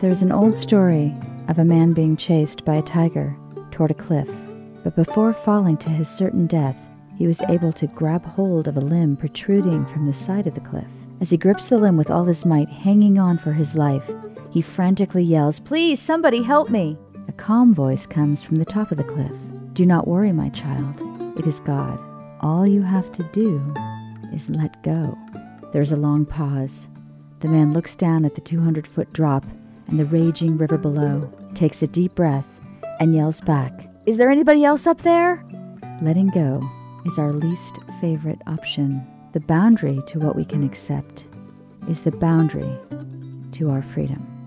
There's an old story of a man being chased by a tiger toward a cliff, but before falling to his certain death, he was able to grab hold of a limb protruding from the side of the cliff. As he grips the limb with all his might, hanging on for his life, he frantically yells, "Please, somebody help me!" A calm voice comes from the top of the cliff. "Do not worry, my child. It is God. All you have to do is let go." There's a long pause. The man looks down at the 200-foot drop and the raging river below, takes a deep breath, and yells back, "Is there anybody else up there?" Letting go is our least favorite option. The boundary to what we can accept is the boundary to our freedom.